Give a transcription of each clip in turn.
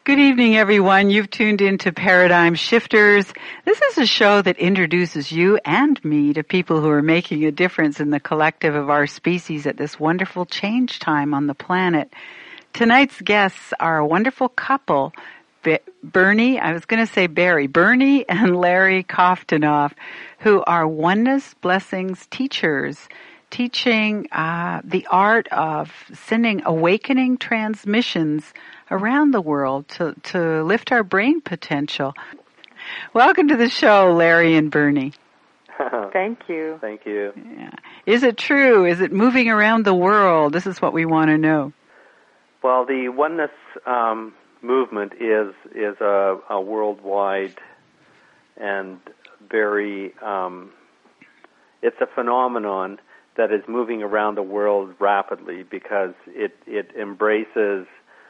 Good evening, everyone. You've tuned into Paradigm Shifters. This is a show that introduces you and me to people who are making a difference in the collective of our species at this wonderful change time on the planet. Tonight's guests are a wonderful couple, Bernie and Larry Koftanoff, who are Oneness Blessings teachers, teaching the art of sending awakening transmissions around the world to lift our brain potential. Welcome to the show, Larry and Bernie. Thank you. Thank you. Yeah. Is it true? Is it moving around the world? This is what we want to know. Well, the oneness movement is a worldwide and very it's a phenomenon that is moving around the world rapidly because it embraces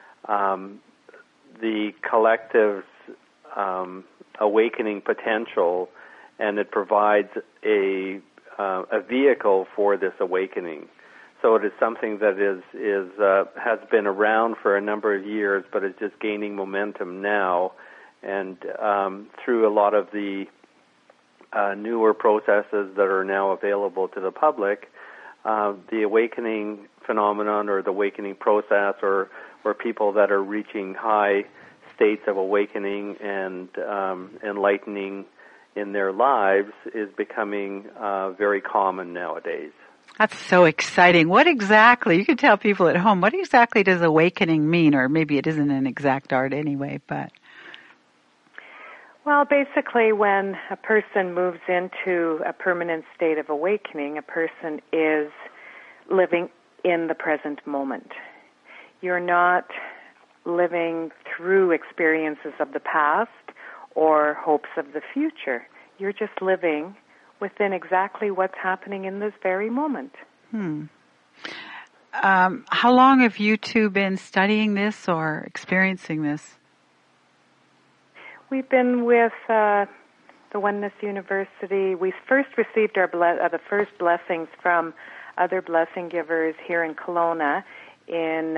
the collective's awakening potential, and it provides a vehicle for this awakening. So it is something that has been around for a number of years, but is just gaining momentum now, and through a lot of the newer processes that are now available to the public, the awakening phenomenon or the awakening process or people that are reaching high states of awakening and enlightening in their lives is becoming very common nowadays. That's so exciting. What exactly, you can tell people at home, what exactly does awakening mean? Or maybe it isn't an exact art anyway, but... Well, basically when a person moves into a permanent state of awakening, a person is living in the present moment. You're not living through experiences of the past or hopes of the future. You're just living within exactly what's happening in this very moment. How long have you two been studying this or experiencing this? We've been with the Oneness University. We first received the first blessings from other blessing givers here in Kelowna in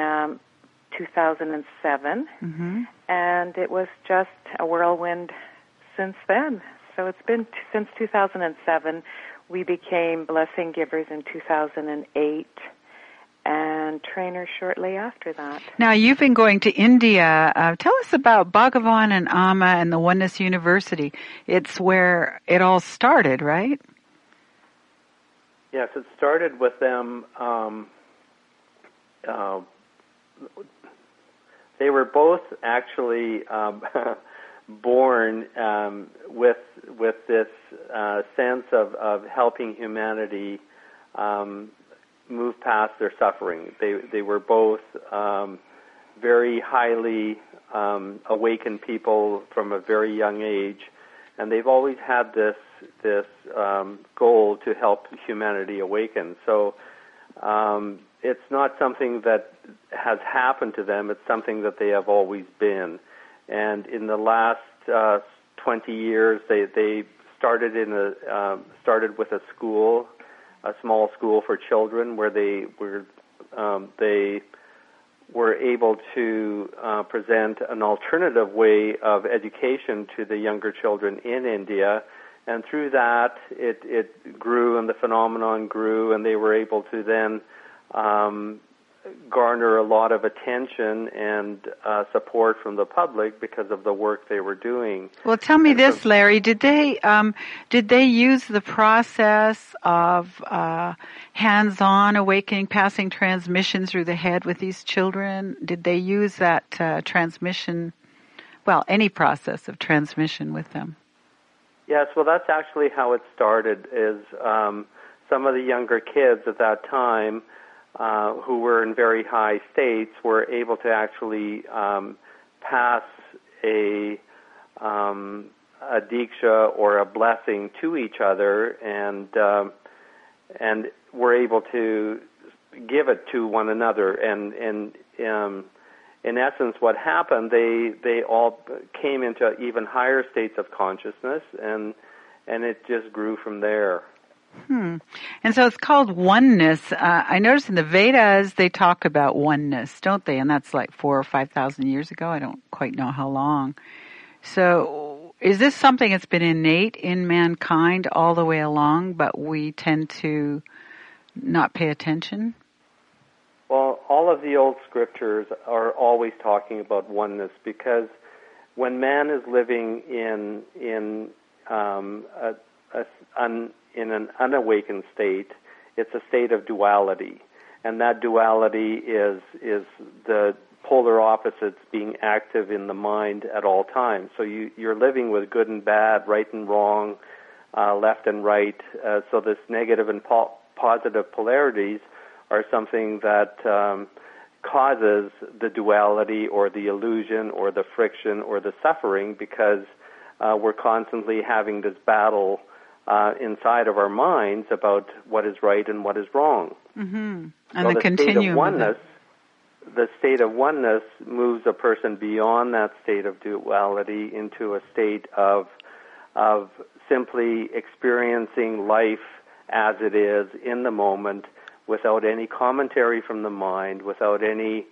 2007, and it was just a whirlwind since then. So it's been since 2007. We became blessing givers in 2008 and trainers shortly after that. Now, you've been going to India. Tell us about Bhagavan and Amma and the Oneness University. It's where it all started, right? Yes, it started with them. They were both actually born with this sense of helping humanity move past their suffering. They were both very highly awakened people from a very young age, and they've always had this goal to help humanity awaken. So it's not something that has happened to them. It's something that they have always been. And in the last 20 years, they started with a school, a small school for children, where they were able to present an alternative way of education to the younger children in India. And through that, it grew, and the phenomenon grew, and they were able to then garner a lot of attention and support from the public because of the work they were doing. Well, tell me this, Larry. Did they use the process of hands-on awakening, passing transmission through the head with these children? Did they use that transmission? Well, any process of transmission with them? Yes. Well, that's actually how it started. Is some of the younger kids at that time, who were in very high states, were able to actually pass a diksha or a blessing to each other, and were able to give it to one another. And in essence, what happened, they all came into even higher states of consciousness, and it just grew from there. And so it's called oneness. I noticed in the Vedas they talk about oneness, don't they? And that's like 4,000 or 5,000 years ago. I don't quite know how long. So is this something that's been innate in mankind all the way along, but we tend to not pay attention? Well, all of the old scriptures are always talking about oneness, because when man is living in an unawakened state, it's a state of duality, and that duality is the polar opposites being active in the mind at all times. So you're living with good and bad, right and wrong, left and right. So this negative and positive polarities are something that causes the duality or the illusion or the friction or the suffering, because we're constantly having this battle inside of our minds about what is right and what is wrong. Mm-hmm. And so the continuum the state of oneness moves a person beyond that state of duality into a state of simply experiencing life as it is in the moment, without any commentary from the mind, without any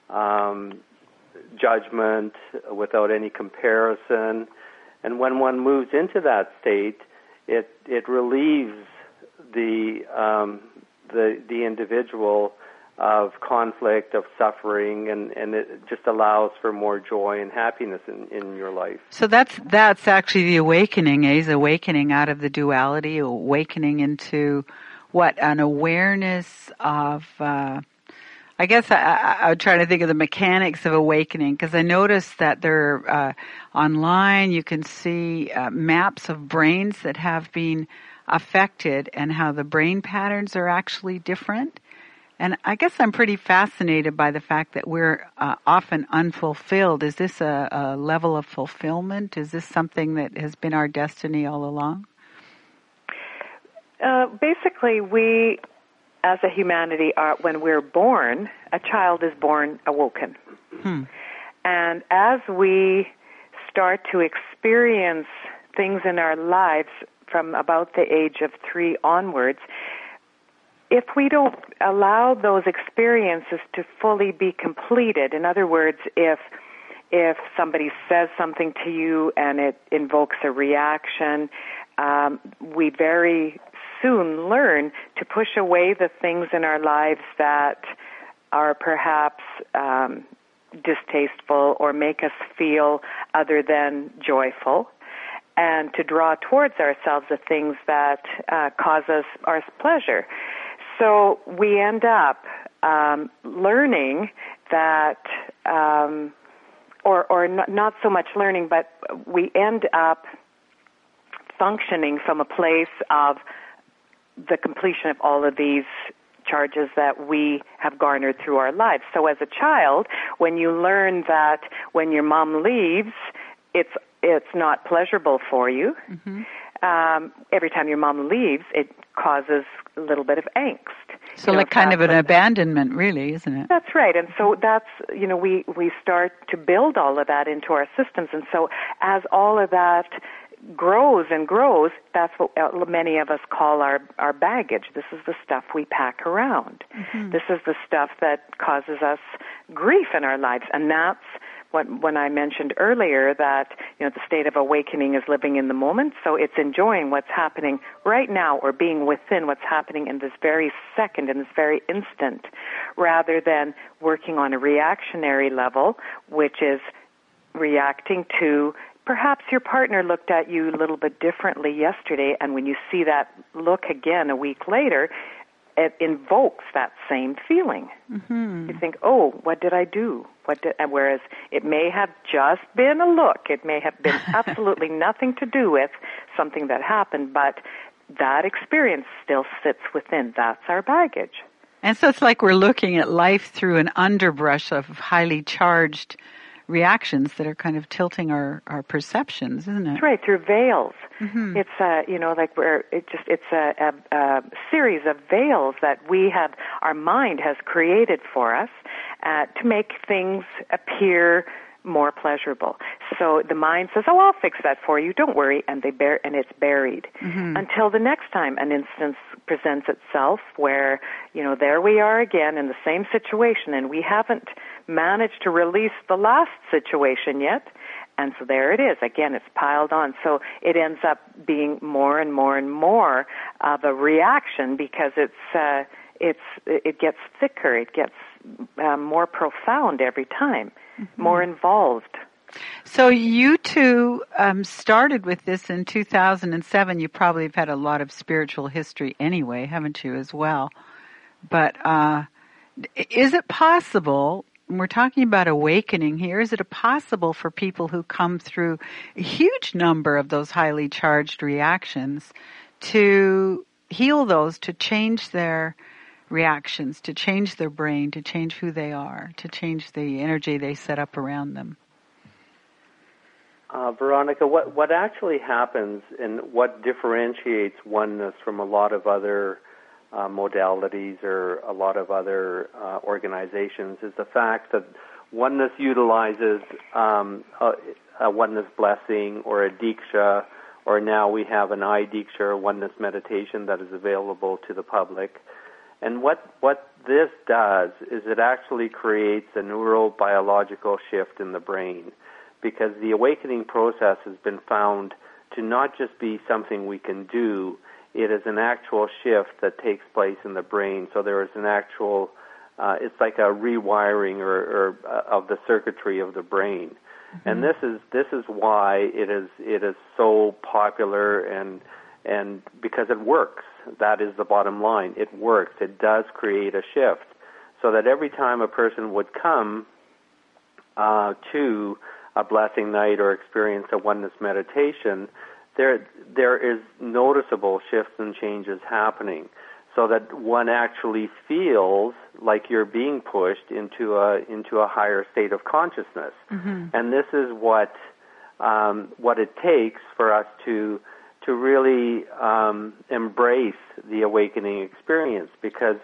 judgment, without any comparison. And when one moves into that state, it relieves the individual of conflict, of suffering, and it just allows for more joy and happiness in your life. So that's actually the awakening, is awakening out of the duality, awakening into what? An awareness of, I guess I'm trying to think of the mechanics of awakening, because I noticed that there, online you can see maps of brains that have been affected and how the brain patterns are actually different. And I guess I'm pretty fascinated by the fact that we're often unfulfilled. Is this a level of fulfillment? Is this something that has been our destiny all along? Basically, we, as a humanity, when we're born, a child is born awoken. And as we start to experience things in our lives from about the age of 3 onwards, if we don't allow those experiences to fully be completed, in other words, if somebody says something to you and it invokes a reaction, we very soon learn to push away the things in our lives that are perhaps distasteful or make us feel other than joyful, and to draw towards ourselves the things that cause us our pleasure. So we end up learning that, or not so much learning, but we end up functioning from a place of the completion of all of these charges that we have garnered through our lives. So as a child, when you learn that when your mom leaves, it's not pleasurable for you, every time your mom leaves, it causes a little bit of angst. So like kind of an abandonment, really, isn't it? That's right. And so that's, we start to build all of that into our systems. And so as all of that grows and grows, that's what many of us call our baggage. This is the stuff we pack around. This is the stuff that causes us grief in our lives. And that's when I mentioned earlier that, the state of awakening is living in the moment, so it's enjoying what's happening right now, or being within what's happening in this very second, in this very instant, rather than working on a reactionary level, which is reacting to perhaps your partner looked at you a little bit differently yesterday, and when you see that look again a week later, it invokes that same feeling. You think, oh, what did I do? Whereas it may have just been a look. It may have been absolutely nothing to do with something that happened, but that experience still sits within. That's our baggage. And so it's like we're looking at life through an underbrush of highly charged reactions that are kind of tilting our perceptions, isn't it? That's right, through veils. It's it's a series of veils that our mind has created for us to make things appear more pleasurable. So the mind says, "Oh, I'll fix that for you. Don't worry," and it's buried until the next time an instance presents itself where, there we are again in the same situation, and we haven't managed to release the last situation yet. And so there it is. Again, it's piled on. So it ends up being more and more and more of a reaction because it gets thicker. It gets more profound every time, more involved. So you two started with this in 2007. You probably have had a lot of spiritual history anyway, haven't you, as well? But is it possible, we're talking about awakening here, is it possible for people who come through a huge number of those highly charged reactions to heal those, to change their reactions, to change their brain, to change who they are, to change the energy they set up around them? Veronica, what actually happens and what differentiates oneness from a lot of other modalities or a lot of other organizations is the fact that oneness utilizes a oneness blessing or a diksha, or now we have an I-diksha, or oneness meditation that is available to the public. And what this does is it actually creates a neurobiological shift in the brain, because the awakening process has been found to not just be something we can do, it is an actual shift that takes place in the brain. So there is an actual, it's like a rewiring or of the circuitry of the brain. Mm-hmm. And this is why it is so popular and because it works. That is the bottom line. It works. It does create a shift. So that every time a person would come to a blessing night or experience a oneness meditation, there is noticeable shifts and changes happening, so that one actually feels like you're being pushed into a higher state of consciousness. Mm-hmm. And this is what it takes for us to really embrace the awakening experience, because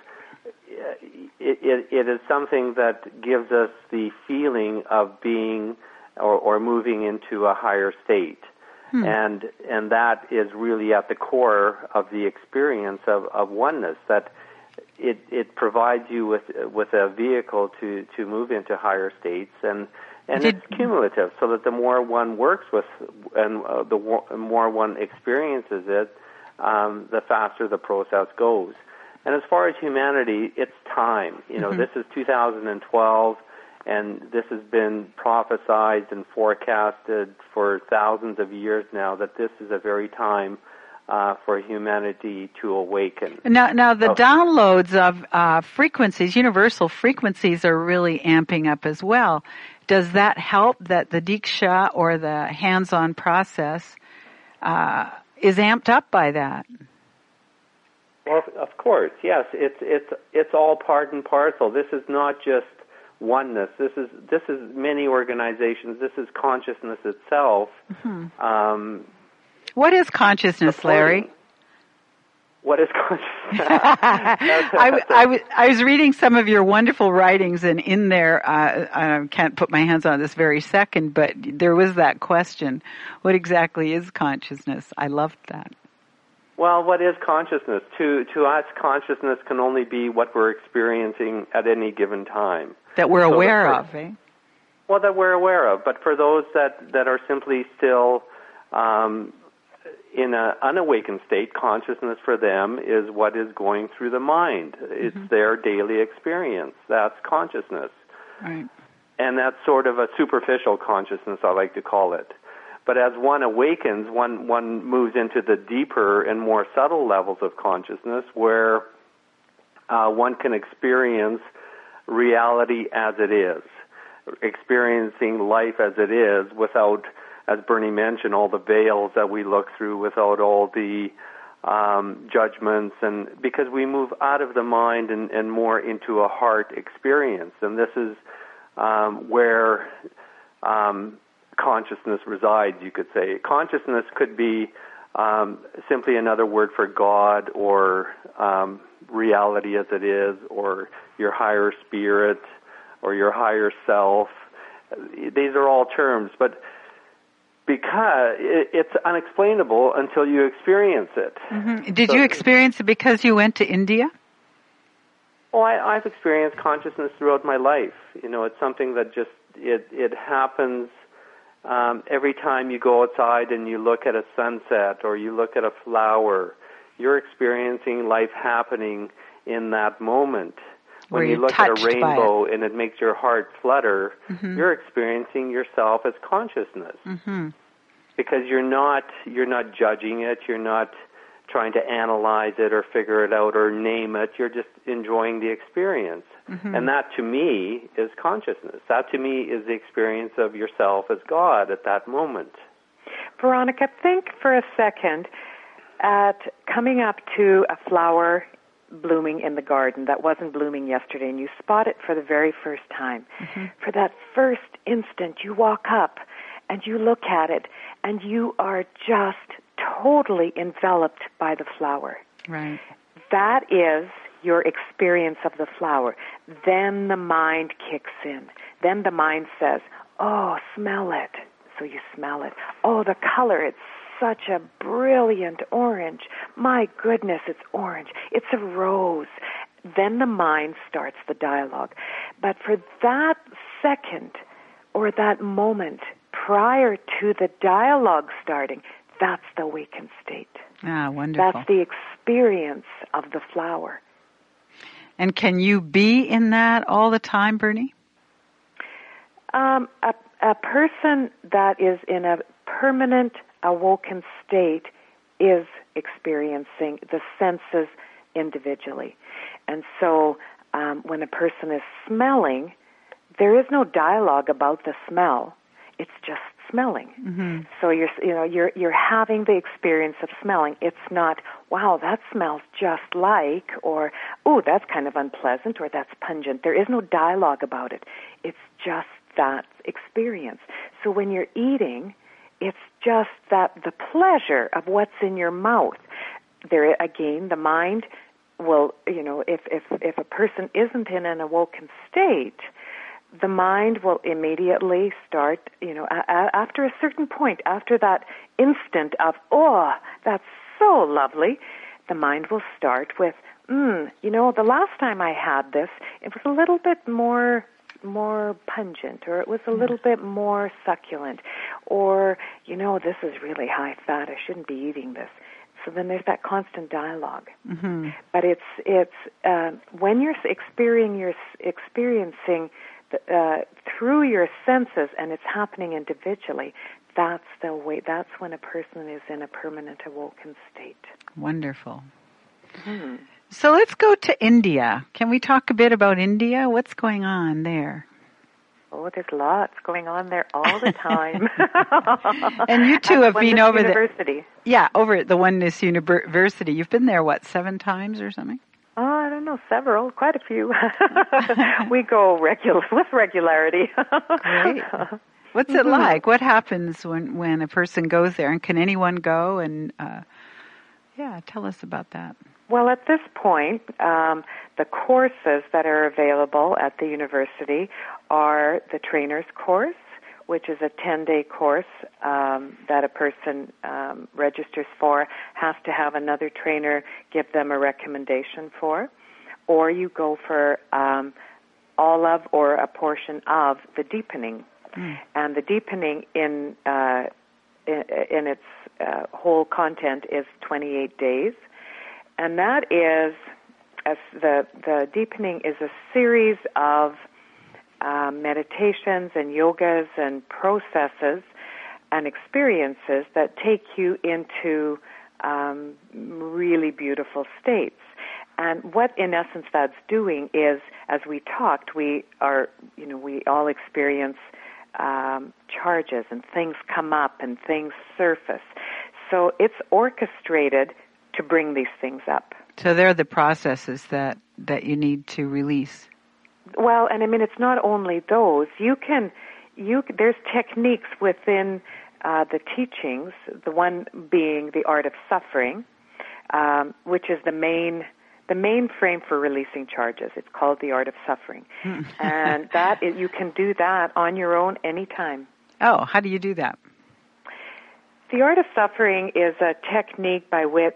it is something that gives us the feeling of being or moving into a higher state. And that is really at the core of the experience of oneness, that it provides you with a vehicle to move into higher states, and it's cumulative, so that the more one works with and the more one experiences it, the faster the process goes. And as far as humanity, it's time. This is 2012. And this has been prophesied and forecasted for thousands of years now, that this is a very time for humanity to awaken. Now the downloads of frequencies, universal frequencies, are really amping up as well. Does that help that the diksha or the hands-on process is amped up by that? Well, of course, yes. It's all part and parcel. This is not just oneness. This is many organizations. This is consciousness itself. Mm-hmm. What is consciousness, Larry? What is consciousness? I was reading some of your wonderful writings, and in there, I can't put my hands on this very second, but there was that question: what exactly is consciousness? I loved that. Well, what is consciousness? To us, consciousness can only be what we're experiencing at any given time. That we're aware of, eh? Well, that we're aware of. But for those that are simply still in an unawakened state, consciousness for them is what is going through the mind. It's their daily experience. That's consciousness. Right. And that's sort of a superficial consciousness, I like to call it. But as one awakens, one moves into the deeper and more subtle levels of consciousness, where one can experience reality as it is, experiencing life as it is, without, as Bernie mentioned, all the veils that we look through, without all the judgments, and because we move out of the mind and more into a heart experience. And this is where consciousness resides, you could say. Consciousness could be simply another word for God, or reality as it is, or your higher spirit, or your higher self. these are all terms, but because it's unexplainable until you experience it. Mm-hmm. Did you experience it because you went to India? Oh, I've experienced consciousness throughout my life. It's something that just, it happens every time you go outside and you look at a sunset or you look at a flower. You're experiencing life happening in that moment. When you look at a rainbow and it makes your heart flutter, you're experiencing yourself as consciousness. Because you're not judging it, you're not trying to analyze it or figure it out or name it, you're just enjoying the experience. And that to me is consciousness. That to me is the experience of yourself as God at that moment. Veronica, think for a second at coming up to a flower blooming in the garden that wasn't blooming yesterday, and you spot it for the very first time. For that first instant, you walk up and you look at it, and you are just totally enveloped by the flower. Right. That is your experience of the flower. Then the mind kicks in. Then the mind says, oh, smell it. So you smell it. Oh, the color, it's such a brilliant orange. My goodness, it's orange. It's a rose. Then the mind starts the dialogue. But for that second or that moment prior to the dialogue starting, that's the awakened state. Ah, wonderful. That's the experience of the flower. And can you be in that all the time, Bernie? A person that is in a permanent awoken state is experiencing the senses individually. And so when a person is smelling, there is no dialogue about the smell. It's just smelling. So you're having the experience of smelling. It's not, wow, that smells just like, or, oh, that's kind of unpleasant, or that's pungent. There is no dialogue about it. It's just that experience. So when you're eating, it's just that the pleasure of what's in your mouth. There again, the mind will, if a person isn't in an awoken state, the mind will immediately start, after a certain point, after that instant of, oh, that's so lovely, the mind will start with, the last time I had this, it was a little bit more pungent, or it was a little bit more succulent, or, this is really high fat, I shouldn't be eating this. So then there's that constant dialogue. But it's when you're experiencing through your senses, and it's happening individually, that's the way. That's when a person is in a permanent awoken state. Wonderful. So let's go to India. Can we talk a bit about India? What's going on there? Oh, there's lots going on there all the time. And you two have been over University. Yeah, over at the Oneness University. You've been there, 7 times or something? Oh, I don't know, several, quite a few. We go with regularity. Great. What's it like? What happens when a person goes there? And can anyone go? And tell us about that. Well, at this point, the courses that are available at the university are the trainer's course, which is a 10-day course that a person registers for, has to have another trainer give them a recommendation for, or you go for all of or a portion of the deepening. And the deepening in its whole content is 28 days. And that is, the deepening is a series of meditations and yogas and processes and experiences that take you into really beautiful states. And what, in essence, that's doing is, as we talked, we all experience charges, and things come up and things surface. So it's orchestrated to bring these things up. So they're the processes that you need to release. Well, and I mean, it's not only those. There's techniques within the teachings, the one being the art of suffering, which is the the mainframe for releasing charges. It's called The Art of Suffering. And you can do that on your own anytime. Oh, how do you do that? The Art of Suffering is a technique by which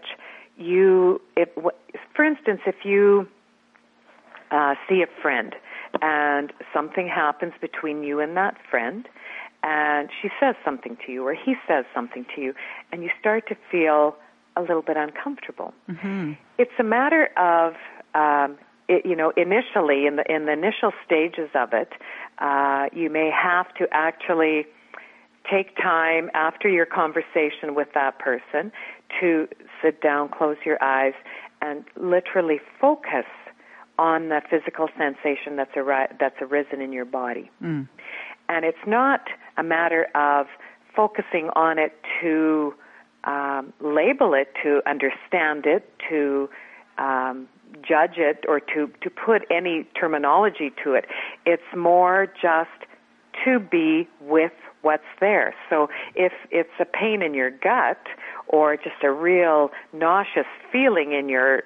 for instance, if you see a friend and something happens between you and that friend, and she says something to you or he says something to you, and you start to feel a little bit uncomfortable. Mm-hmm. It's a matter of, initially, in the initial stages of it, you may have to actually take time after your conversation with that person to sit down, close your eyes, and literally focus on the physical sensation that's arisen in your body. Mm. And it's not a matter of focusing on it to label it, to understand it, to judge it, or to put any terminology to it. It's more just to be with what's there. So if it's a pain in your gut or just a real nauseous feeling in your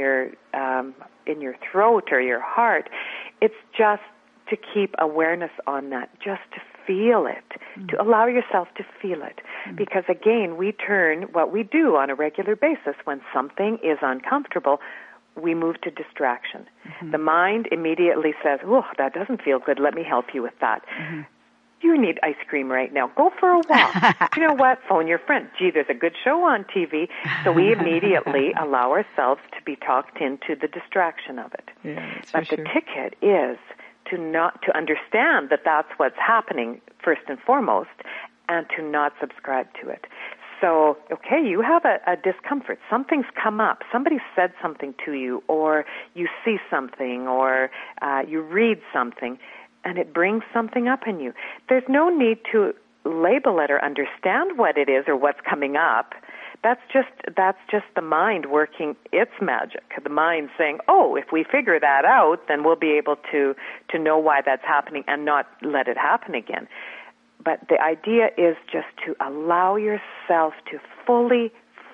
throat or your heart, it's just to keep awareness on that, just to feel it, to allow yourself to feel it. Because again, what we do on a regular basis when something is uncomfortable, we move to distraction. Mm-hmm. The mind immediately says, oh, that doesn't feel good, let me help you with that. Mm-hmm. You need ice cream right now. Go for a walk. You know what? Phone your friend. Gee, there's a good show on TV. So we immediately allow ourselves to be talked into the distraction of it. Yeah, but the ticket is to understand that that's what's happening first and foremost, and to not subscribe to it. So, okay, you have a discomfort. Something's come up. Somebody said something to you, or you see something, or you read something, and it brings something up in you. There's no need to label it or understand what it is or what's coming up. That's just the mind working its magic. The mind saying, oh, if we figure that out, then we'll be able to know why that's happening and not let it happen again. But the idea is just to allow yourself to fully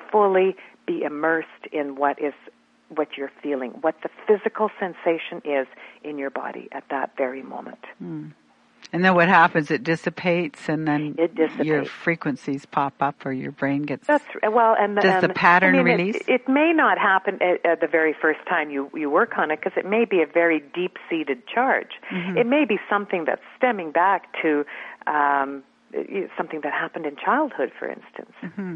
be immersed in what you're feeling, what the physical sensation is in your body at that very moment. Mm. And then what happens? It dissipates, and then your frequencies pop up, or your brain gets. Does the pattern release? It may not happen at the very first time you work on it, because it may be a very deep-seated charge. Mm-hmm. It may be something that's stemming back to something that happened in childhood, for instance. Mm-hmm.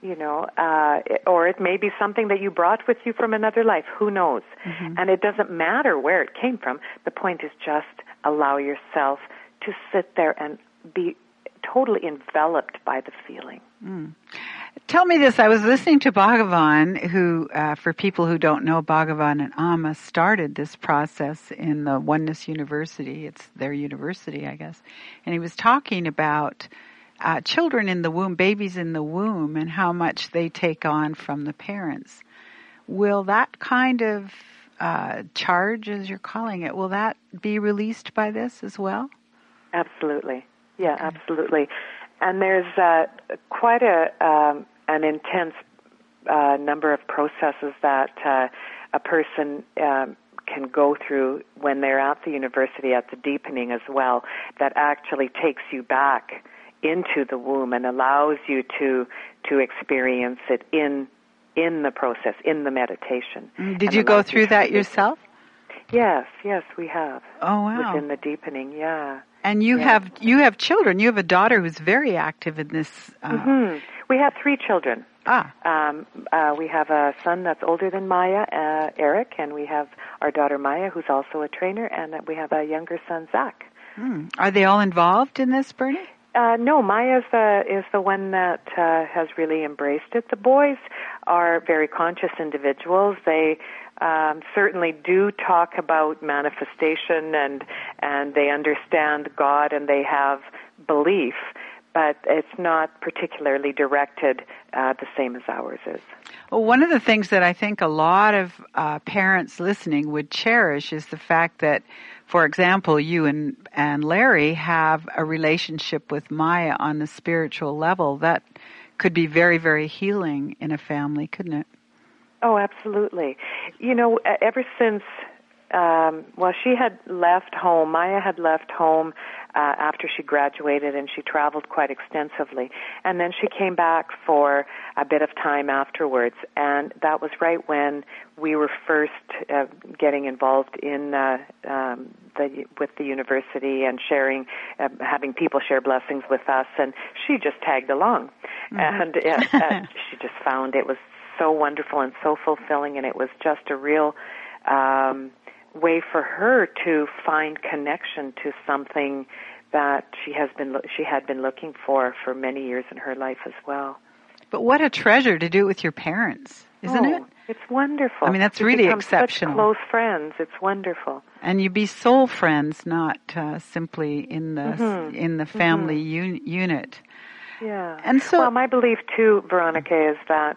Or it may be something that you brought with you from another life. Who knows? Mm-hmm. And it doesn't matter where it came from. The point is just allow yourself to sit there and be totally enveloped by the feeling. Mm. Tell me this. I was listening to Bhagavan, who, for people who don't know, Bhagavan and Amma started this process in the Oneness University. It's their university, I guess. And he was talking about children in the womb, babies in the womb, and how much they take on from the parents. Will that kind of charge, as you're calling it, will that be released by this as well? Absolutely. Yeah, okay. Absolutely. And there's quite an intense number of processes that a person can go through when they're at the university, at the deepening as well, that actually takes you back into the womb and allows you to experience it in the process, in the meditation. Did you go through that yourself? Yes, we have. Oh, wow. Within the deepening, yeah. And you have children. You have a daughter who's very active in this. Mm-hmm. We have 3 children. We have a son that's older than Maya, Eric, and we have our daughter Maya, who's also a trainer, and we have a younger son, Zach. Are they all involved in this, Bernie? No, Maya is the one that has really embraced it. The boys are very conscious individuals. They certainly do talk about manifestation and they understand God and they have belief, but it's not particularly directed the same as ours is. Well, one of the things that I think a lot of parents listening would cherish is the fact that, for example, you and Larry have a relationship with Maya on the spiritual level. That could be very, very healing in a family, couldn't it? Oh, absolutely. Ever since, she had left home. Maya had left home after she graduated, and she traveled quite extensively. And then she came back for a bit of time afterwards, and that was right when we were first getting involved in with the university and sharing, having people share blessings with us. And she just tagged along, and she just found it was so wonderful and so fulfilling, and it was just a real way for her to find connection to something that she had been looking for many years in her life as well. But what a treasure to do it with your parents, isn't it? It's wonderful. I mean, that's really exceptional. Such close friends. It's wonderful. And you be soul friends, not simply in the family unit. Yeah. And so, well, my belief too, Veronica, is that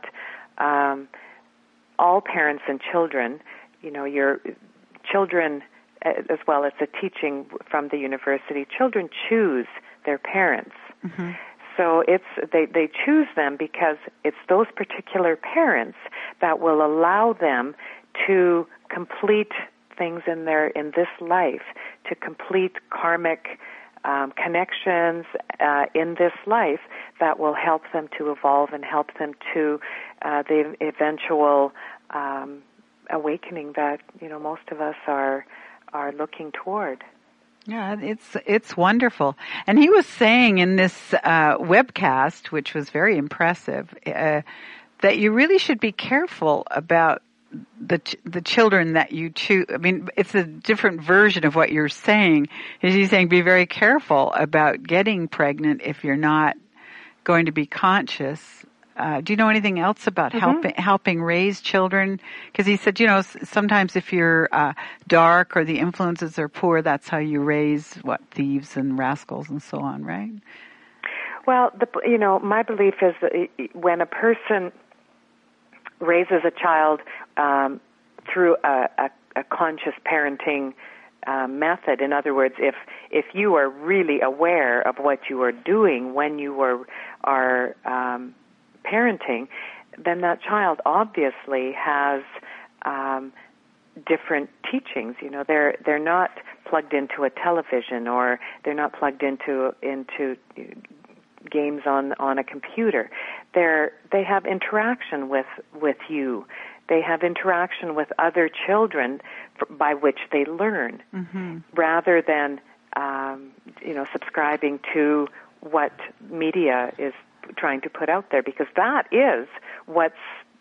all parents and children, your children, as well as the teaching from the university, children choose their parents. Mm-hmm. So they choose them because it's those particular parents that will allow them to complete things in this life, to complete karmic connections in this life that will help them to evolve and help them to the eventual awakening that most of us are looking toward. Yeah, it's wonderful. And he was saying in this webcast, which was very impressive, that you really should be careful about the children that you choose. I mean, it's a different version of what you're saying. He's saying be very careful about getting pregnant if you're not going to be conscious. Do you know anything else about helping raise children? Because he said, sometimes if you're dark or the influences are poor, that's how you raise thieves and rascals and so on, right? Well, my belief is that when a person raises a child through a conscious parenting method, in other words, if you are really aware of what you are doing when you are parenting, then that child obviously has different teachings. They're not plugged into a television, or they're not plugged into games on a computer. They have interaction with you. They have interaction with other children by which they learn, rather than subscribing to what media is trying to put out there, because that is what's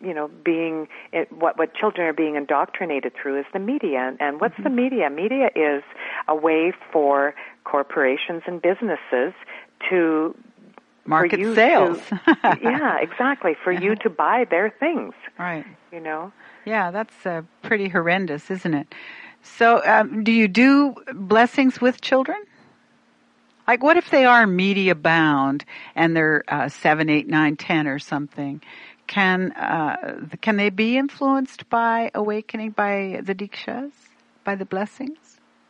what children are being indoctrinated through is the media. And what's the media? Media is a way for corporations and businesses to market sales. Yeah, exactly. For you to buy their things. Right. Yeah, that's pretty horrendous, isn't it? So, do you do blessings with children? Like, what if they are media bound and they're 7, 8, 9, 10 or something? Can they be influenced by awakening, by the dikshas, by the blessings?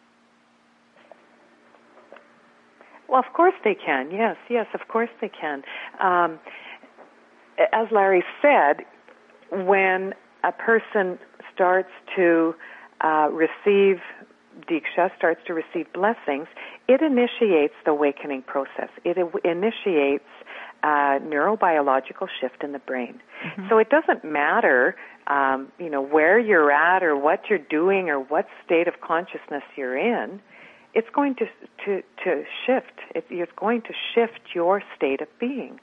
Well, of course they can. Yes, of course they can. As Larry said, when a person starts to receive diksha, starts to receive blessings, it initiates the awakening process. It initiates a neurobiological shift in the brain. So it doesn't matter, where you're at or what you're doing or what state of consciousness you're in. It's going to shift. It's going to shift your state of being.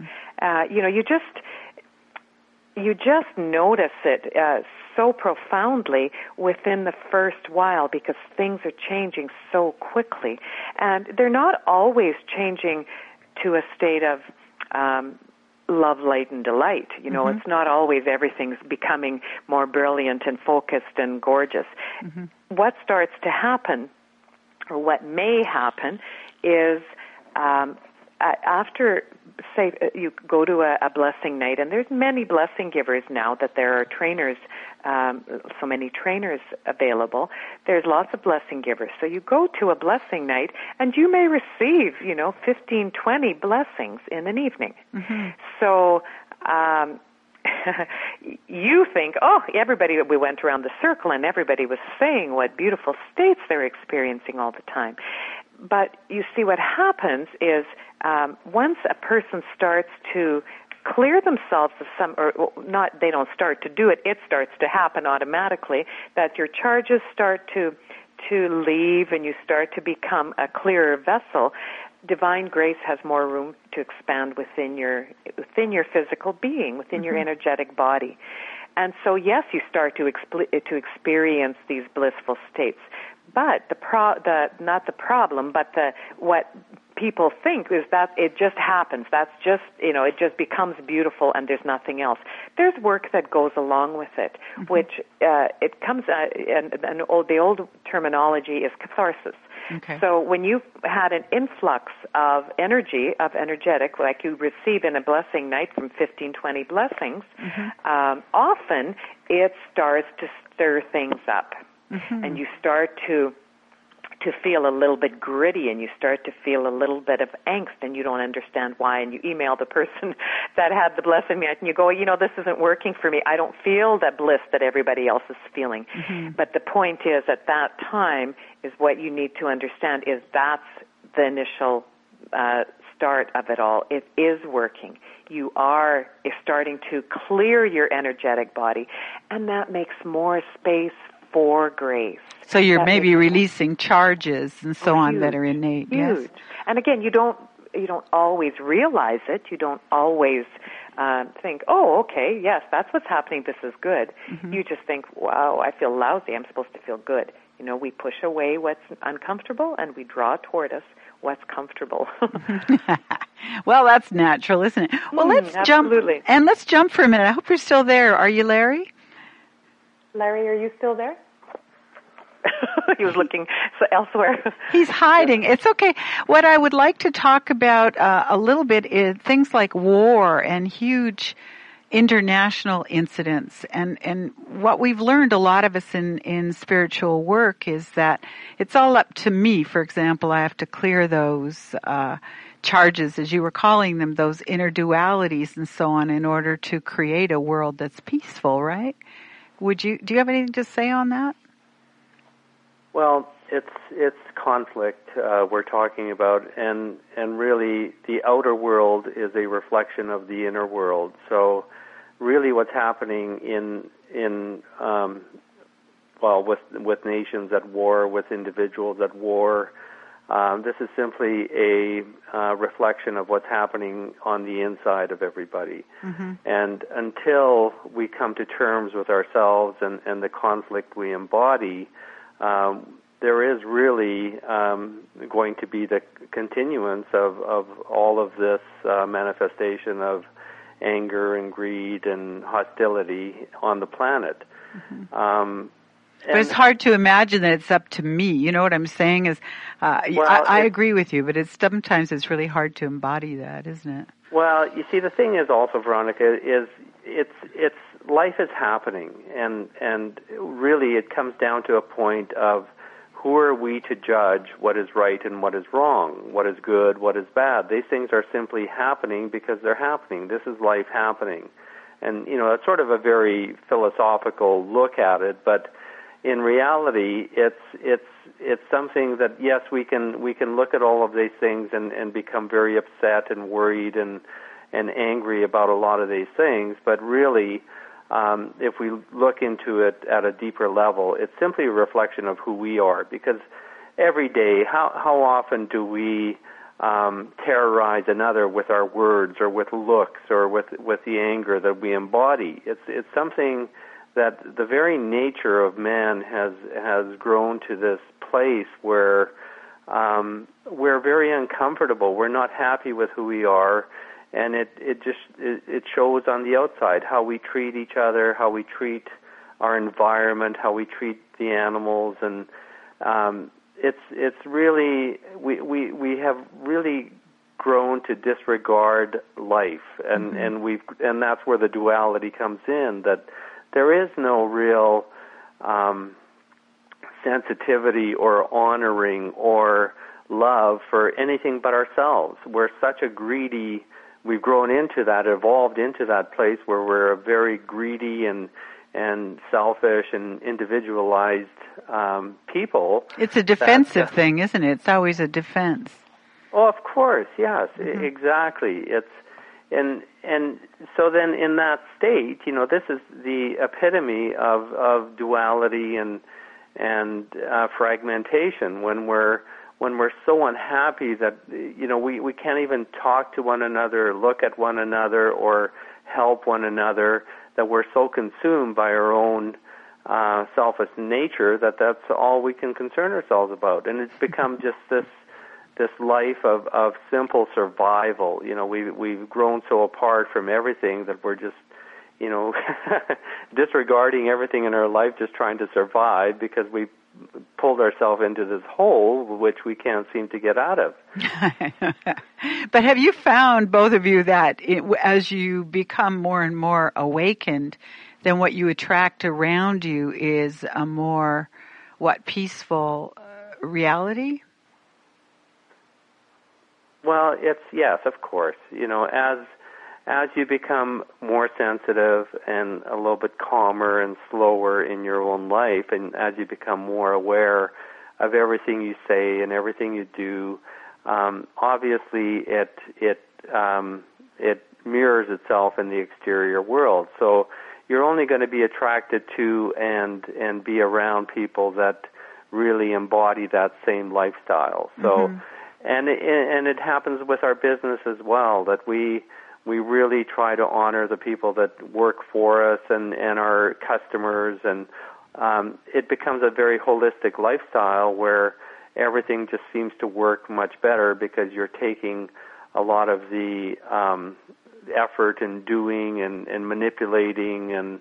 You just notice it so profoundly within the first while, because things are changing so quickly. And they're not always changing to a state of love, light, and delight. It's not always everything's becoming more brilliant and focused and gorgeous. What starts to happen, or what may happen, is after, say, you go to a blessing night, and there's many blessing givers now that there are trainers, so many trainers available. There's lots of blessing givers. So you go to a blessing night, and you may receive, 15, 20 blessings in an evening. So you think, oh, we went around the circle and everybody was saying what beautiful states they're experiencing all the time. But you see, what happens is once a person starts to clear themselves of they don't start to do it, it starts to happen automatically, that your charges start to leave and you start to become a clearer vessel. Divine grace has more room to expand within your physical being, within your energetic body. And so, yes, you start to experience these blissful states. But what people think is that it just happens. That's just, it just becomes beautiful and there's nothing else. There's work that goes along with it, which it comes, the old terminology is catharsis. Okay. So when you've had an influx of energetic, like you receive in a blessing night from 15, 20 blessings, often it starts to stir things up. And you start to feel a little bit gritty, and you start to feel a little bit of angst, and you don't understand why, and you email the person that had the blessing night, and you go, this isn't working for me. I don't feel that bliss that everybody else is feeling. But the point is, at that time, is what you need to understand is that's the initial start of it all. It is working. You are starting to clear your energetic body, and that makes more space for grace. So you're maybe releasing charges and so on that are innate. Huge. Yes. And again, you don't always realize it. You don't always think, oh, okay, yes, that's what's happening. This is good. You just think, wow, I feel lousy. I'm supposed to feel good. We push away what's uncomfortable and we draw toward us what's comfortable. Well, that's natural, isn't it? Well, let's jump for a minute. I hope you're still there. Are you Larry? Larry, are you still there? He was looking elsewhere. He's hiding. It's okay. What I would like to talk about a little bit is things like war and huge international incidents. And what we've learned, a lot of us in spiritual work, is that it's all up to me. For example, I have to clear those charges, as you were calling them, those inner dualities and so on, in order to create a world that's peaceful, right? Do you have anything to say on that? Well, it's conflict we're talking about, and really the outer world is a reflection of the inner world. So, really, what's happening with nations at war, with individuals at war, this is simply a reflection of what's happening on the inside of everybody. And until we come to terms with ourselves and the conflict we embody, there is really going to be the continuance of all of this manifestation of anger and greed and hostility on the planet. But it's hard to imagine that it's up to me. You know what I'm saying? Is I agree with you, but sometimes it's really hard to embody that, isn't it? Well, you see, the thing is also, Veronica, is it's life is happening, and really it comes down to a point of who are we to judge what is right and what is wrong, what is good, what is bad. These things are simply happening because they're happening. This is life happening. And, it's sort of a very philosophical look at it, but in reality, it's something that, yes, we can look at all of these things and become very upset and worried and angry about a lot of these things, but really, if we look into it at a deeper level, it's simply a reflection of who we are. Because every day, how often do we terrorize another with our words or with looks or with the anger that we embody? It's something that the very nature of man has grown to this place where we're very uncomfortable. We're not happy with who we are. And it shows on the outside how we treat each other, how we treat our environment, how we treat the animals, and it's really we have really grown to disregard life, and that's where the duality comes in. That there is no real sensitivity or honoring or love for anything but ourselves. We're such a greedy we've grown into that, evolved into that place where we're a very greedy and selfish and individualized people. It's a defensive thing, isn't it? It's always a defense. Oh, of course, yes, exactly. It's and so then in that state, this is the epitome of duality and fragmentation when we're so unhappy that we can't even talk to one another, look at one another, or help one another, that we're so consumed by our own selfish nature that's all we can concern ourselves about. And it's become just this life of simple survival. We've grown so apart from everything that we're just, disregarding everything in our life, just trying to survive because we pulled ourselves into this hole which we can't seem to get out of. But have you found, both of you, that as you become more and more awakened, then what you attract around you is a more, peaceful reality? Well, yes, of course. As you become more sensitive and a little bit calmer and slower in your own life, and as you become more aware of everything you say and everything you do, obviously it mirrors itself in the exterior world. So you're only going to be attracted to and be around people that really embody that same lifestyle. So, and it happens with our business as well, that we really try to honor the people that work for us and our customers, and it becomes a very holistic lifestyle where everything just seems to work much better because you're taking a lot of the effort in doing and manipulating and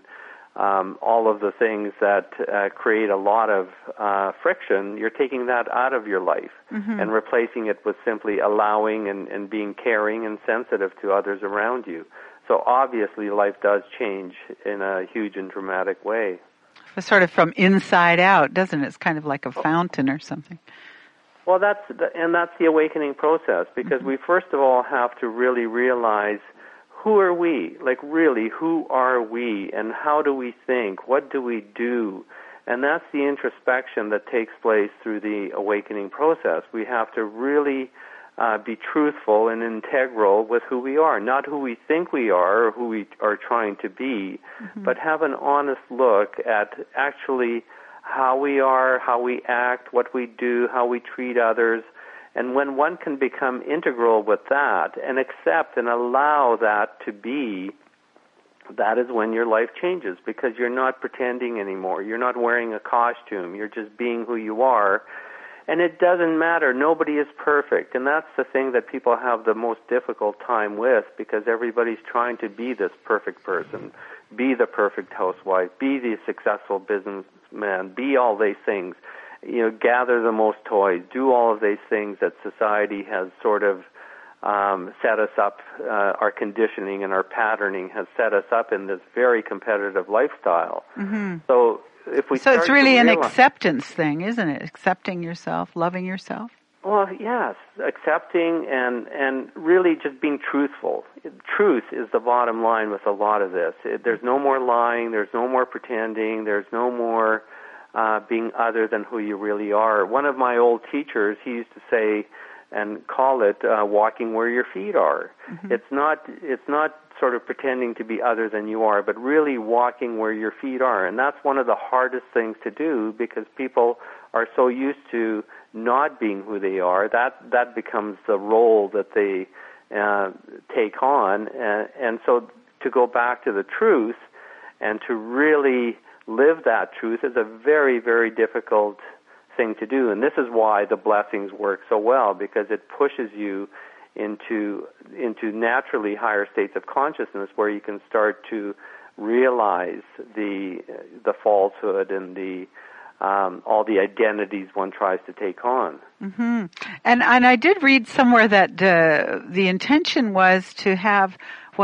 all of the things that create a lot of friction. You're taking that out of your life and replacing it with simply allowing and being caring and sensitive to others around you. So obviously life does change in a huge and dramatic way. It's sort of from inside out, doesn't it? It's kind of like a fountain or something. Well, that's the awakening process, because we first of all have to really realize, who are we? Like, really, who are we, and how do we think? What do we do? And that's the introspection that takes place through the awakening process. We have to really be truthful and integral with who we are, not who we think we are or who we are trying to be, but have an honest look at actually how we are, how we act, what we do, how we treat others. And when one can become integral with that and accept and allow that to be, that is when your life changes, because you're not pretending anymore. You're not wearing a costume. You're just being who you are. And it doesn't matter. Nobody is perfect. And that's the thing that people have the most difficult time with, because everybody's trying to be this perfect person, be the perfect housewife, be the successful businessman, be all these things. Gather the most toys, do all of these things that society has sort of set us up, our conditioning and our patterning has set us up in this very competitive lifestyle. So if we it's really an acceptance thing, isn't it? Accepting yourself, loving yourself? Well, yes, accepting and really just being truthful. Truth is the bottom line with a lot of this. There's no more lying, there's no more pretending, there's no more being other than who you really are. One of my old teachers, he used to say and call it walking where your feet are. It's not sort of pretending to be other than you are, but really walking where your feet are. And that's one of the hardest things to do, because people are so used to not being who they are. That becomes the role that they take on. And so to go back to the truth and to really live that truth is a very, very difficult thing to do. And this is why the blessings work so well, because it pushes you into naturally higher states of consciousness where you can start to realize the falsehood and the all the identities one tries to take on. And I did read somewhere that the intention was to have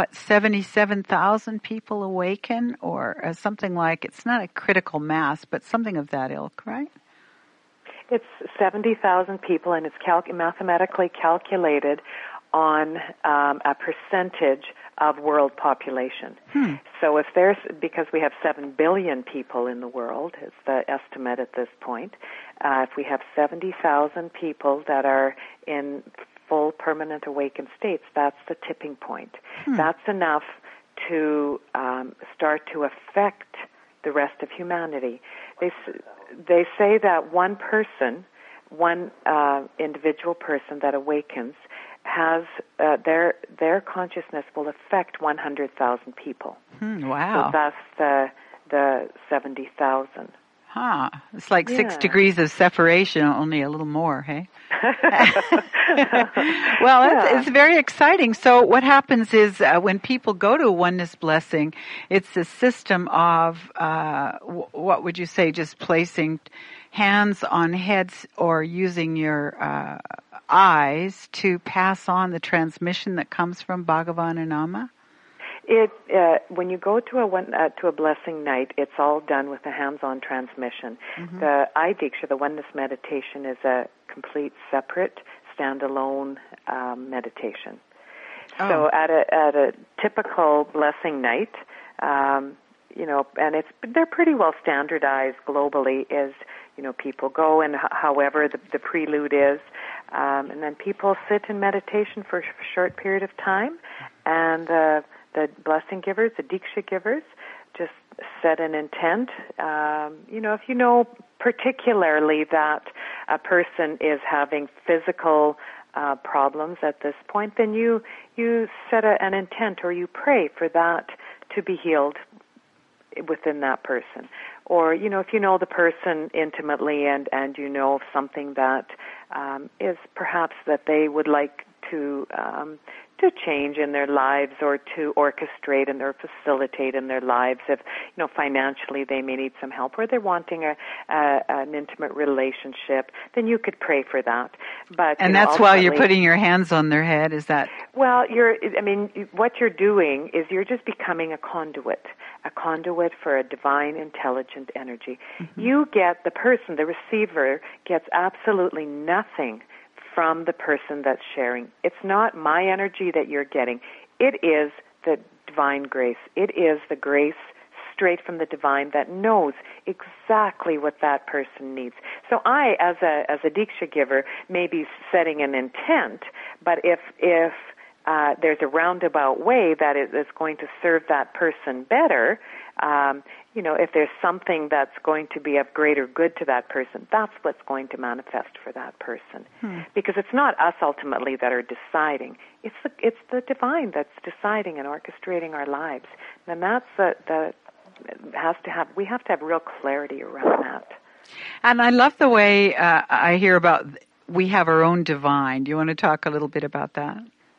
77,000 people awaken, or something like, it's not a critical mass, but something of that ilk, right? It's 70,000 people, and it's mathematically calculated on a percentage of world population. So if because we have 7 billion people in the world, is the estimate at this point, if we have 70,000 people that are in full permanent awakened states, that's the tipping point. That's enough to start to affect the rest of humanity. They say that one person, one individual person that awakens, has their consciousness will affect 100,000 people. Wow! So that's the 70,000. It's like 6 degrees of separation, only a little more, hey? Well, it's very exciting. So what happens is when people go to a oneness blessing, it's a system of, what would you say, just placing hands on heads or using your eyes to pass on the transmission that comes from Bhagavan and Amma? When you go to a blessing night, it's all done with a hands-on transmission. The I-Diksha, the oneness meditation, is a complete separate, standalone meditation. So at a typical blessing night, and they're pretty well standardized globally. Is people go and however the prelude is, and then people sit in meditation for a short period of time, and the blessing givers, the Diksha givers, just set an intent. If you know particularly that a person is having physical problems at this point, then you set an intent or you pray for that to be healed within that person. Or, if you know the person intimately and you know of something that is perhaps that they would like to change in their lives or to orchestrate and or facilitate in their lives. If financially they may need some help, or they're wanting an intimate relationship, then you could pray for that. But that's while you're putting your hands on their head. Is that? Well, what you're doing is you're just becoming a conduit for a divine, intelligent energy. You get the person, the receiver, gets absolutely nothing from the person that's sharing. It's not my energy that you're getting. It is the divine grace. It is the grace straight from the divine that knows exactly what that person needs. So I, as a Diksha giver, may be setting an intent, but if there's a roundabout way that is going to serve that person better, if there's something that's going to be of greater good to that person, that's what's going to manifest for that person. Because it's not us ultimately that are deciding. It's the divine that's deciding and orchestrating our lives. And that's we have to have real clarity around that. And I love the way I hear about we have our own divine. Do you want to talk a little bit about that?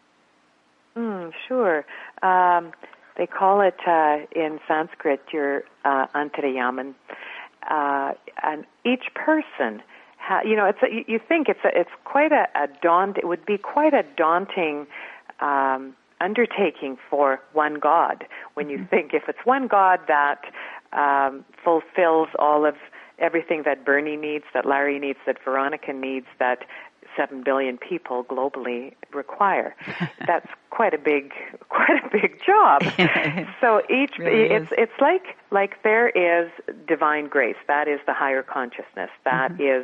Sure. They call it in Sanskrit your Antarayaman, and each person, you think it's quite a it would be quite a daunting undertaking for one God when you think if it's one God that fulfills all of everything that Bernie needs, that Larry needs, that Veronica needs, that 7 billion people globally require. That's quite a big job. So it's like there is divine grace. That is the higher consciousness. That is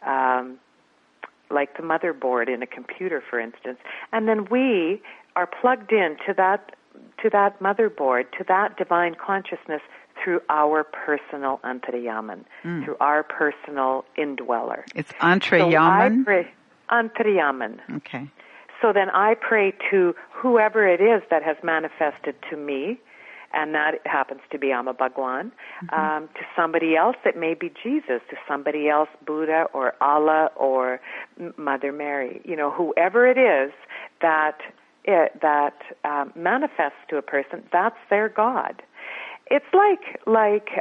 like the motherboard in a computer, for instance. And then we are plugged in to that motherboard, to that divine consciousness through our personal Antarayaman, through our personal indweller. It's Antarayaman? So Antarayaman. Okay. So then I pray to whoever it is that has manifested to me, and that happens to be Amma Bhagwan, to somebody else, it may be Jesus, to somebody else, Buddha or Allah or Mother Mary. Whoever it is that manifests to a person, that's their God. It's like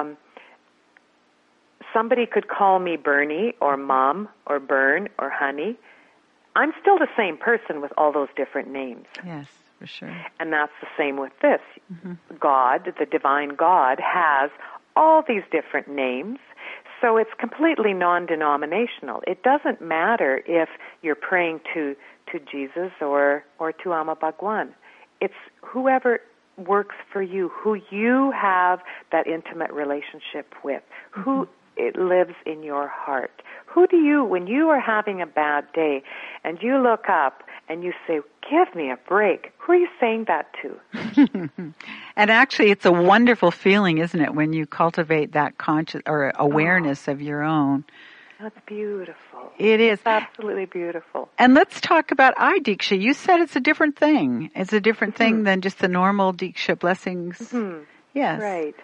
somebody could call me Bernie or Mom or Bern or Honey. I'm still the same person with all those different names. Yes, for sure. And that's the same with this. God, the divine God, has all these different names. So it's completely non-denominational. It doesn't matter if you're praying to Jesus or to Ama Bhagwan. It's whoever works for you, who you have that intimate relationship with, who it lives in your heart. Who do you, when you are having a bad day and you look up and you say, give me a break, who are you saying that to? And actually, it's a wonderful feeling, isn't it, when you cultivate that conscious or awareness of your own. That's beautiful. It is. It's absolutely beautiful. And let's talk about Diksha. You said it's a different thing. It's a different thing than just the normal Diksha blessings. Yes. Right.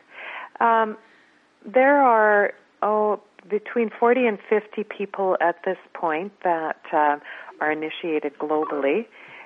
There are, between 40 and 50 people at this point that are initiated globally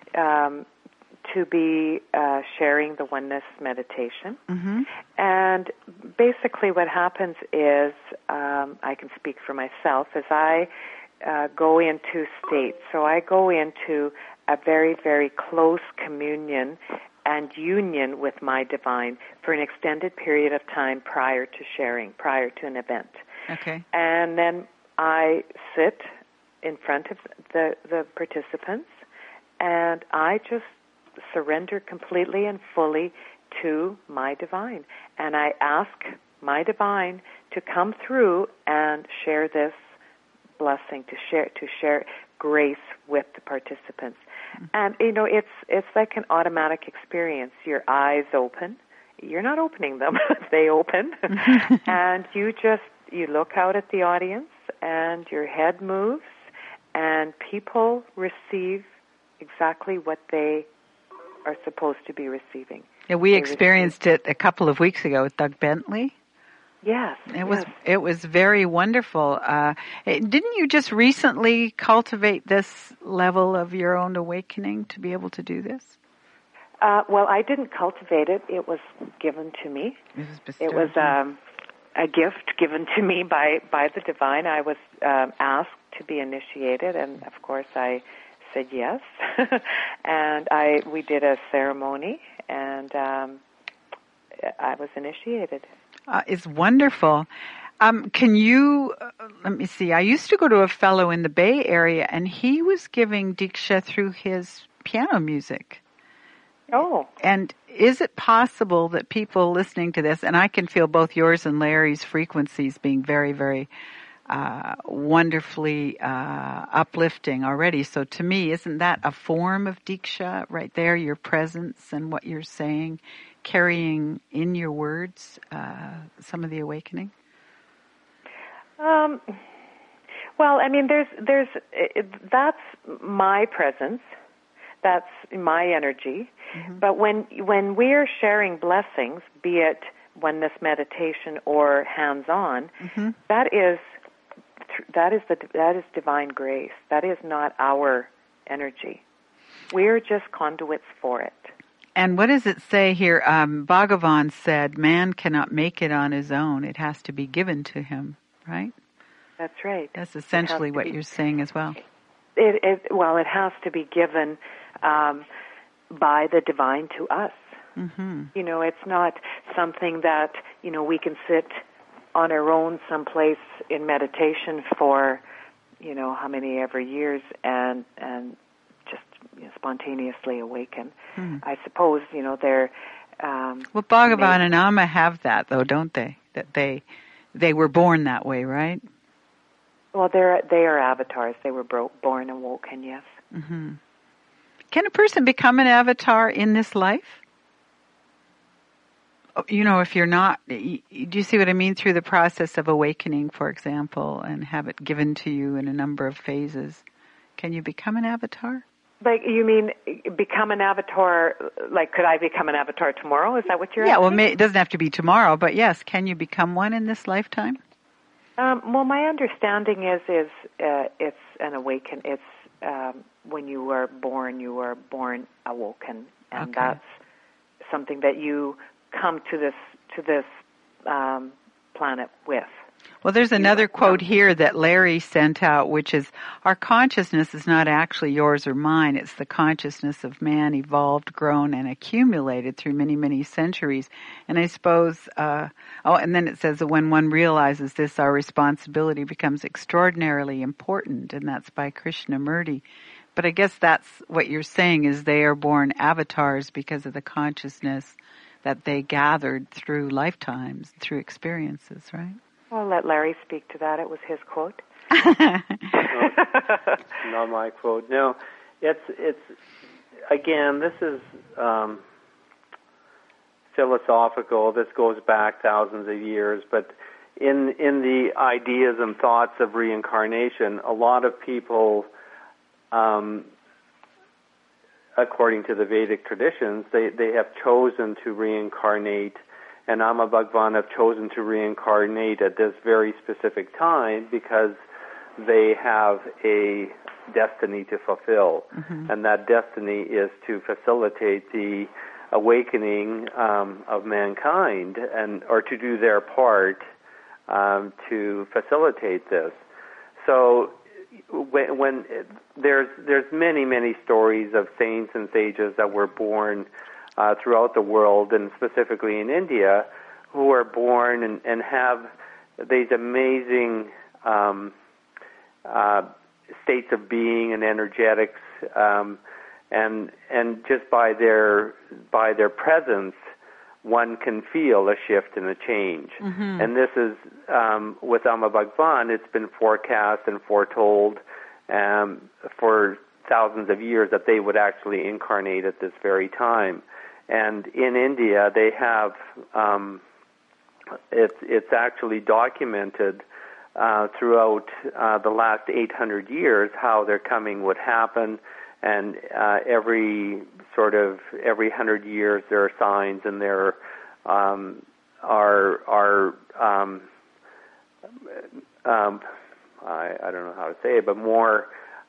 to be sharing the oneness meditation. And basically what happens is, I can speak for myself, is I go into states. So I go into a very, very close communion and union with my divine for an extended period of time prior to sharing, prior to an event. Okay. And then I sit in front of the participants, and I just surrender completely and fully to my divine. And I ask my divine to come through and share this blessing, to share grace with the participants. And it's like an automatic experience. Your eyes open. You're not opening them; they open, and you look out at the audience, and your head moves, and people receive exactly what they are supposed to be receiving. Yeah, we experienced it a couple of weeks ago with Doug Bentley. Yes, it was very wonderful. Didn't you just recently cultivate this level of your own awakening to be able to do this? Well, I didn't cultivate it. It was given to me. It was a gift given to me by the divine. I was asked to be initiated, and of course I said yes. And we did a ceremony, and I was initiated. It's wonderful. Can you, let me see, I used to go to a fellow in the Bay Area, and he was giving Diksha through his piano music. Oh. And is it possible that people listening to this, and I can feel both yours and Larry's frequencies being very, very wonderfully uplifting already. So to me, isn't that a form of Diksha right there, your presence and what you're saying, carrying in your words some of the awakening? Well, I mean, there's that's my presence. That's my energy. But when we are sharing blessings, be it oneness meditation or hands-on, that is divine grace. That is not our energy. We're just conduits for it. And what does it say here? Bhagavan said, man cannot make it on his own. It has to be given to him, right? That's right. That's essentially what you're saying as well. It has to be given by the divine to us. It's not something that, we can sit on our own someplace in meditation for, how many ever years and just spontaneously awaken. I suppose, they're... well, Bhagavan and Amma have that, though, don't they? That they were born that way, right? Well, they are avatars. They were born awoken, yes. Can a person become an avatar in this life? If you're not, do you see what I mean? Through the process of awakening, for example, and have it given to you in a number of phases. Can you become an avatar? Like, you mean become an avatar, like could I become an avatar tomorrow? Is that what you're asking? Yeah, well, it doesn't have to be tomorrow, but yes, can you become one in this lifetime? Well, my understanding is it's an awaken. It's when you are born awoken, and that's something that you come to this planet with. Well, there's another quote here that Larry sent out, which is, our consciousness is not actually yours or mine. It's the consciousness of man evolved, grown, and accumulated through many, many centuries. And I suppose, and then it says that when one realizes this, our responsibility becomes extraordinarily important, and that's by Krishnamurti. But I guess that's what you're saying, is they are born avatars because of the consciousness that they gathered through lifetimes, through experiences, right? I'll let Larry speak to that. It was his quote. Not my quote. No, it's again, this is philosophical. This goes back thousands of years, but in the ideas and thoughts of reincarnation, a lot of people, according to the Vedic traditions, they have chosen to reincarnate, and Amma Bhagwan have chosen to reincarnate at this very specific time because they have a destiny to fulfill. Mm-hmm. And that destiny is to facilitate the awakening of mankind, or to do their part to facilitate this. So when there's many stories of saints and sages that were born throughout the world, and specifically in India, who are born and have these amazing states of being and energetics, and just by their presence, one can feel a shift and a change. Mm-hmm. And this is with Amma Bhagwan, it's been forecast and foretold for thousands of years that they would actually incarnate at this very time. And in India, they have it's actually documented throughout the last 800 years how their coming would happen, and every 100 years there are signs, and there are I don't know how to say it, but more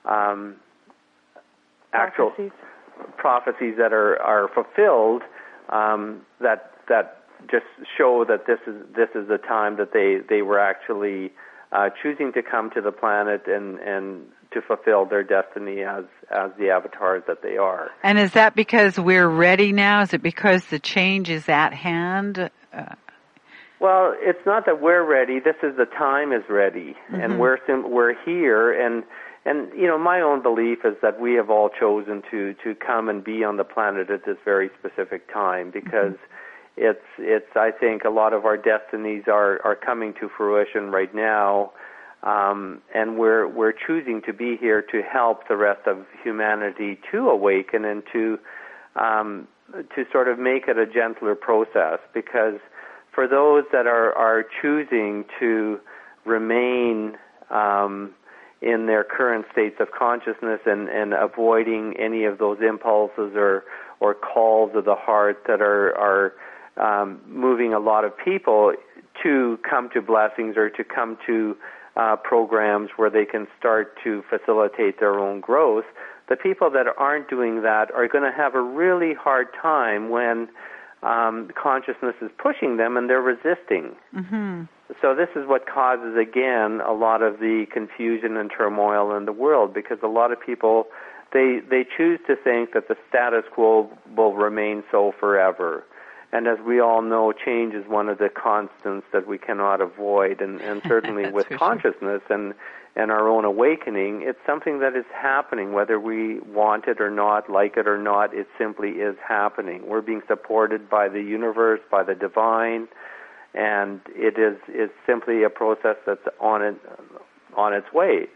actual prophecies that are fulfilled that just show that this is the time that they were actually choosing to come to the planet and to fulfill their destiny as the avatars that they are. And is that because we're ready now? Is it because the change is at hand? Well, it's not that we're ready. This is the time is ready, mm-hmm. and we're here. And you know, my own belief is that we have all chosen to come and be on the planet at this very specific time, because mm-hmm. it's I think a lot of our destinies are coming to fruition right now, and we're choosing to be here to help the rest of humanity to awaken and to sort of make it a gentler process. Because for those that are choosing to remain in their current states of consciousness and avoiding any of those impulses or calls of the heart that are moving a lot of people to come to blessings or to come to programs where they can start to facilitate their own growth, the people that aren't doing that are going to have a really hard time when consciousness is pushing them and they're resisting. Mm-hmm. So this is what causes, again, a lot of the confusion and turmoil in the world, because a lot of people, they choose to think that the status quo will remain so forever. And as we all know, change is one of the constants that we cannot avoid, and certainly with consciousness and our own awakening, it's something that is happening, whether we want it or not, like it or not, it simply is happening. We're being supported by the universe, by the divine, and it's simply a process that's on its way.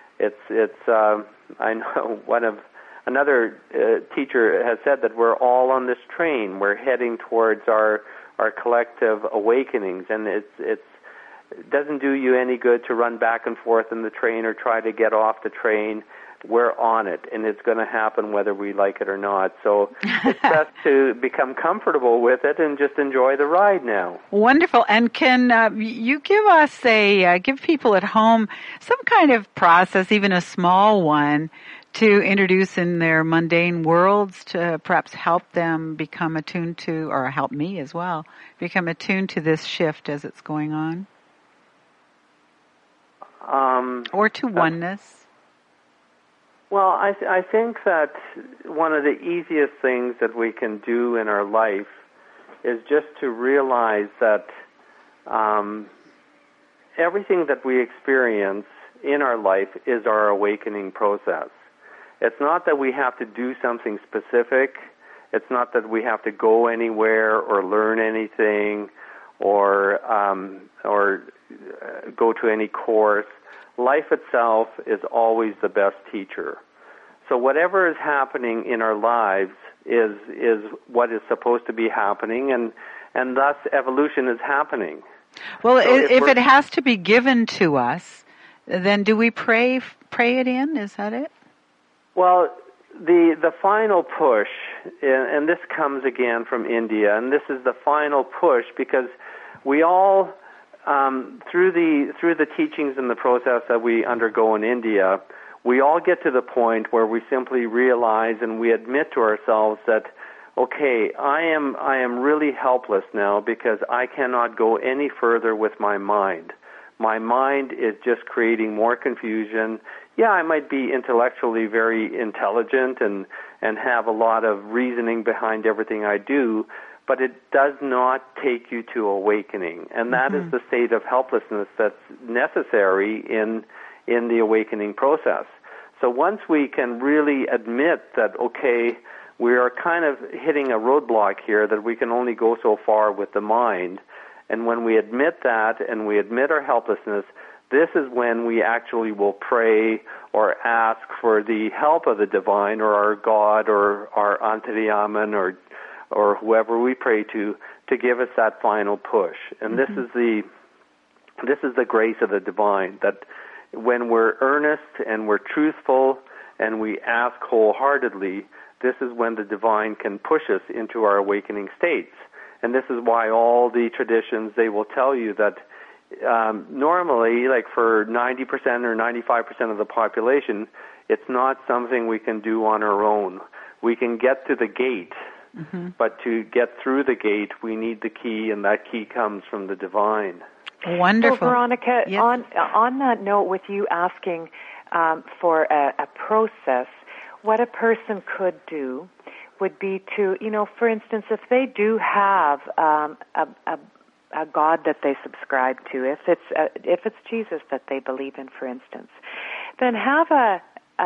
I know another teacher has said that we're all on this train. We're heading towards our collective awakenings, and it doesn't do you any good to run back and forth in the train or try to get off the train. We're on it, and it's going to happen whether we like it or not. So it's best to become comfortable with it and just enjoy the ride now. Wonderful. And can you give us give people at home some kind of process, even a small one, to introduce in their mundane worlds to perhaps help them become attuned to, or help me as well, become attuned to this shift as it's going on? Or to oneness? Well, I think that one of the easiest things that we can do in our life is just to realize that everything that we experience in our life is our awakening process. It's not that we have to do something specific. It's not that we have to go anywhere or learn anything or go to any course. Life itself is always the best teacher. So whatever is happening in our lives is what is supposed to be happening, and thus evolution is happening. Well, so if it has to be given to us, then do we pray it in? Is that it? Well, the final push, and this comes again from India, and this is the final push because we all, through the teachings and the process that we undergo in India, we all get to the point where we simply realize and we admit to ourselves that, okay, I am really helpless now because I cannot go any further with my mind. My mind is just creating more confusion. Yeah, I might be intellectually very intelligent and have a lot of reasoning behind everything I do, but it does not take you to awakening. And that is the state of helplessness that's necessary in the awakening process. So once we can really admit that, okay, we are kind of hitting a roadblock here, that we can only go so far with the mind, and when we admit that and we admit our helplessness, this is when we actually will pray or ask for the help of the divine or our God or our Antariyaman or whoever we pray to give us that final push. And this is the grace of the divine, that when we're earnest and we're truthful and we ask wholeheartedly, this is when the divine can push us into our awakening states. And this is why all the traditions, they will tell you that normally, like for 90% or 95% of the population, it's not something we can do on our own. We can get to the gate, but to get through the gate, we need the key, and that key comes from the divine. Wonderful. Well, Veronica, yes. on that note, with you asking for a process, what a person could do would be to, for instance, if they do have a God that they subscribe to, if it's Jesus that they believe in, for instance, then have a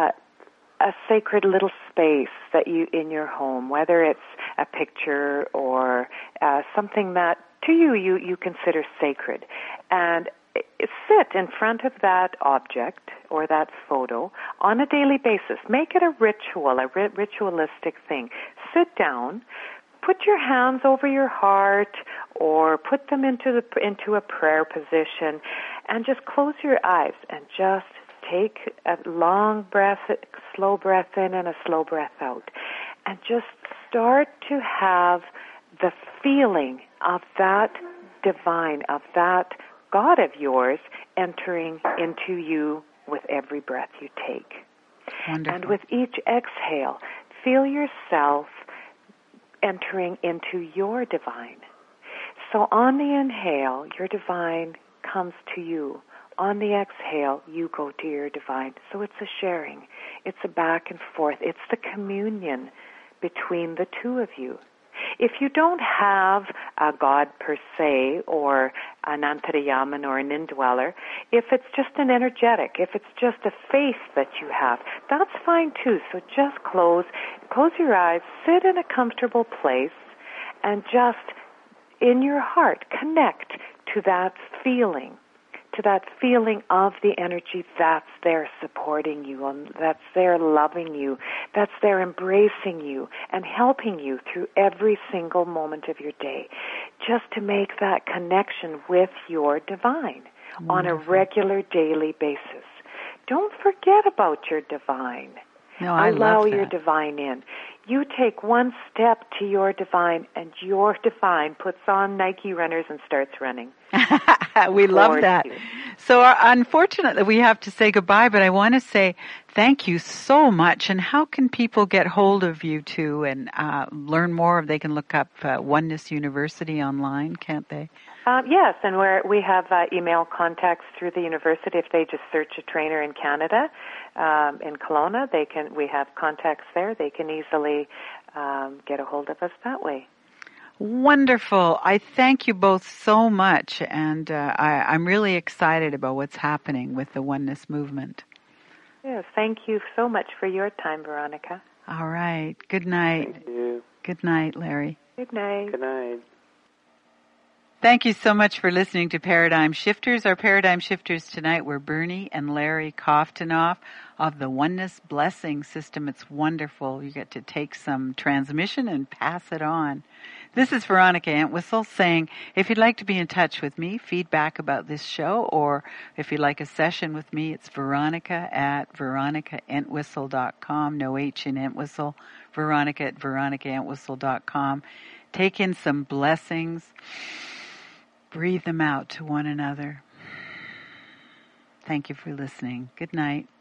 sacred little space that you in your home, whether it's a picture or something that to you consider sacred, and sit in front of that object or that photo on a daily basis. Make it a ritual, a ritualistic thing. Sit down, put your hands over your heart or put them into a prayer position, and just close your eyes and just take a long breath, slow breath in and a slow breath out, and just start to have the feeling of that divine, of that God of yours entering into you with every breath you take. Wonderful. And with each exhale, feel yourself entering into your divine. So on the inhale, your divine comes to you. On the exhale, you go to your divine. So it's a sharing. It's a back and forth. It's the communion between the two of you. If you don't have a God per se, or an Antariyaman or an indweller, if it's just an energetic, if it's just a faith that you have, that's fine too. So just close your eyes, sit in a comfortable place, and just in your heart connect to that feeling of the energy that's there supporting you, and that's there loving you, that's there embracing you and helping you through every single moment of your day, just to make that connection with your divine on a regular daily basis. Don't forget about your divine. No, I Allow love that. your divine in. You take one step to your divine, and your divine puts on Nike runners and starts running. We love that. You. So unfortunately, we have to say goodbye, but I want to say thank you so much. And how can people get hold of you too and learn more? They can look up Oneness University online, can't they? Yes, and we have email contacts through the university. If they just search a trainer in Canada, in Kelowna, we have contacts there. They can easily get a hold of us that way. Wonderful. I thank you both so much, and I'm really excited about what's happening with the Oneness Movement. Yes, thank you so much for your time, Veronica. All right. Good night. Thank you. Good night, Larry. Good night. Good night. Thank you so much for listening to Paradigm Shifters. Our Paradigm Shifters tonight were Bernie and Larry Koftanoff of the Oneness Blessing System. It's wonderful. You get to take some transmission and pass it on. This is Veronica Entwistle saying, if you'd like to be in touch with me, feedback about this show, or if you'd like a session with me, it's Veronica@veronicaentwistle.com. No H in Entwistle. Veronica@veronicaentwistle.com. Take in some blessings. Breathe them out to one another. Thank you for listening. Good night.